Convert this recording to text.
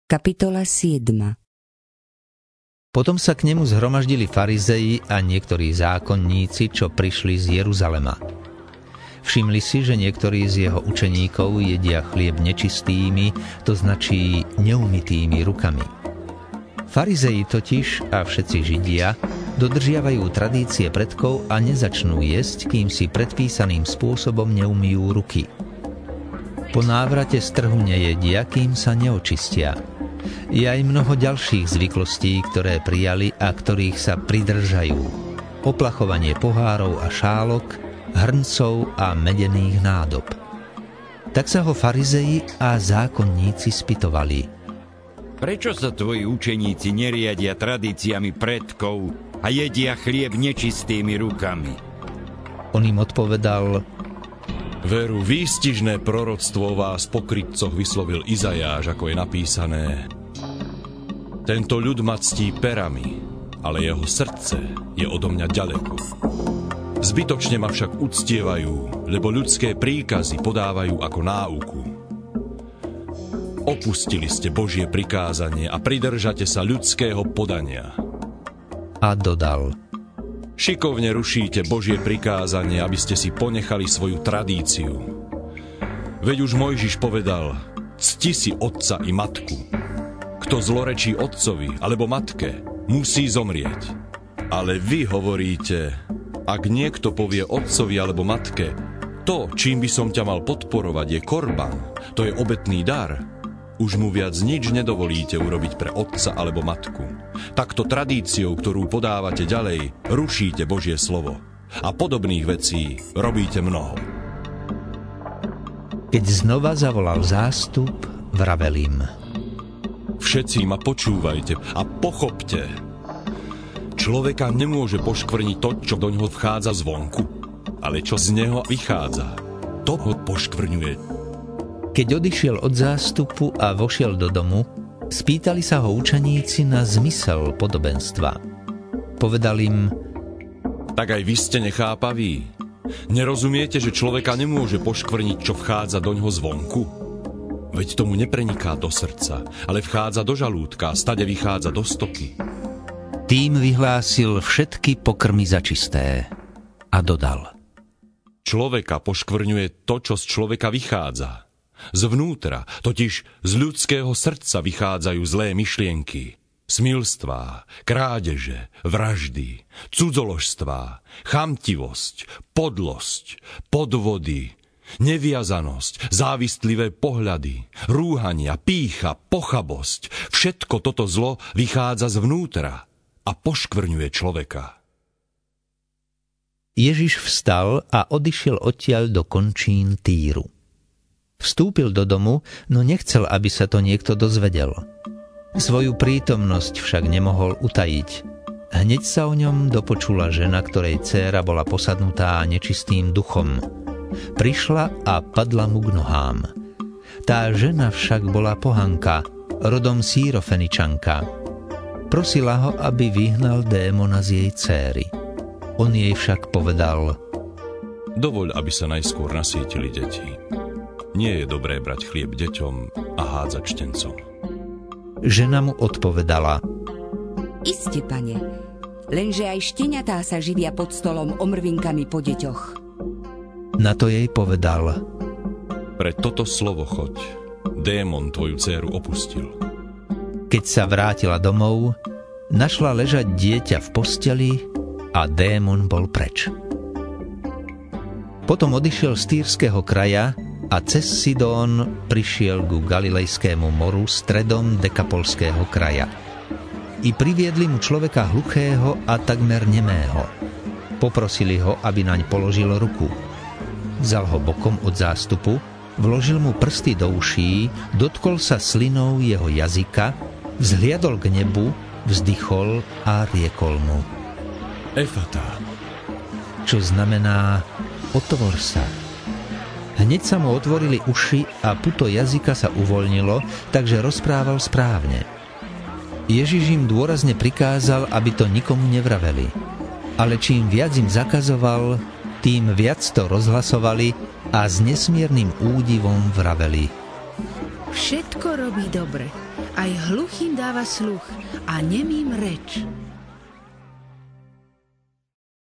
Kapitola 7. Potom sa k nemu zhromaždili farizeji a niektorí zákonníci, čo prišli z Jeruzalema. Všimli si, že niektorí z jeho učeníkov jedia chlieb nečistými, to značí neumytými rukami. Farizeji totiž a všetci Židia dodržiavajú tradície predkov a nezačnú jesť, kým si predpísaným spôsobom neumyjú ruky. Po návrate z trhu nejedia, kým sa neočistia. Je aj mnoho ďalších zvyklostí, ktoré prijali a ktorých sa pridržajú. Oplachovanie pohárov a šálok, hrncov a medených nádob. Tak sa ho farizeji a zákonníci spytovali: Prečo sa tvoji učeníci neriadia tradíciami predkov a jedia chlieb nečistými rukami? On im odpovedal: Veru, výstižné proroctvo vás po krytcoch vyslovil Izajáš, ako je napísané: Tento ľud ma ctí perami, ale jeho srdce je odo mňa ďaleko. Zbytočne ma však uctievajú, lebo ľudské príkazy podávajú ako náuku. Opustili ste Božie prikázanie a pridržate sa ľudského podania. A dodal: Šikovne rušíte Božie prikázanie, aby ste si ponechali svoju tradíciu. Veď už Mojžiš povedal: Cti si otca i matku. Kto zlorečí otcovi alebo matke, musí zomrieť. Ale vy hovoríte: Ak niekto povie otcovi alebo matke: To, čím by som ťa mal podporovať, je korban, to je obetný dar, už mu viac nič nedovolíte urobiť pre otca alebo matku. Takto tradíciou, ktorú podávate ďalej, rušíte Božie slovo. A podobných vecí robíte mnoho. Keď znova zavolal zástup, vravel im: Všetci ma počúvajte a pochopte. Človeka nemôže poškvrniť to, čo do ňoho vchádza zvonku, ale čo z neho vychádza, to ho poškvrňuje. Keď odišiel od zástupu a vošiel do domu, spýtali sa ho učeníci na zmysel podobenstva. Povedal im: Tak aj vy ste nechápaví. Nerozumiete, že človeka nemôže poškvrniť, čo vchádza do ňoho zvonku? Veď tomu nepreniká do srdca, ale vchádza do žalúdka a stade vychádza do stoky. Tým vyhlásil všetky pokrmy za čisté a dodal: Človeka poškvrňuje to, čo z človeka vychádza. Zvnútra, totiž z ľudského srdca vychádzajú zlé myšlienky, smilstvá, krádeže, vraždy, cudzoložstvá, chamtivosť, podlosť, podvody, neviazanosť, závislivé pohľady, rúhania, pýcha, pochabosť. Všetko toto zlo vychádza zvnútra a poškvrňuje človeka. Ježiš vstal a odišiel odtiaľ do končín Týru. Vstúpil do domu, no nechcel, aby sa to niekto dozvedel. Svoju prítomnosť však nemohol utajiť. Hneď sa o ňom dopočula žena, ktorej dcéra bola posadnutá nečistým duchom. Prišla a padla mu k nohám. Tá žena však bola pohanka, rodom Sýrofeničanka. Prosila ho, aby vyhnal démona z jej dcéry. On jej však povedal: Dovoľ, aby sa najskôr nasýtili deti. Nie je dobré brať chlieb deťom a hádzať štencom. Žena mu odpovedala: Iste, pane, lenže aj šteniatá sa živia pod stolom omrvinkami po deťoch. Na to jej povedal: Pre toto slovo choď, démon tvoju dcéru opustil. Keď sa vrátila domov, našla ležať dieťa v posteli a démon bol preč. Potom odišiel z Týrskeho kraja a cez Sidón prišiel ku Galilejskému moru stredom Dekapolského kraja. I priviedli mu človeka hluchého a takmer nemého. Poprosili ho, aby naň položil ruku. Vzal ho bokom od zástupu, vložil mu prsty do uší, dotkol sa slinou jeho jazyka, vzhliadol k nebu, vzdychol a riekol mu: Efata, čo znamená otvor sa. Hneď sa mu otvorili uši a puto jazyka sa uvoľnilo, takže rozprával správne. Ježiš im dôrazne prikázal, aby to nikomu nevraveli. Ale čím viac im zakazoval, tým viac to rozhlasovali a s nesmiernym údivom vraveli: Všetko robí dobre. Aj hluchým dáva sluch a nemým reč.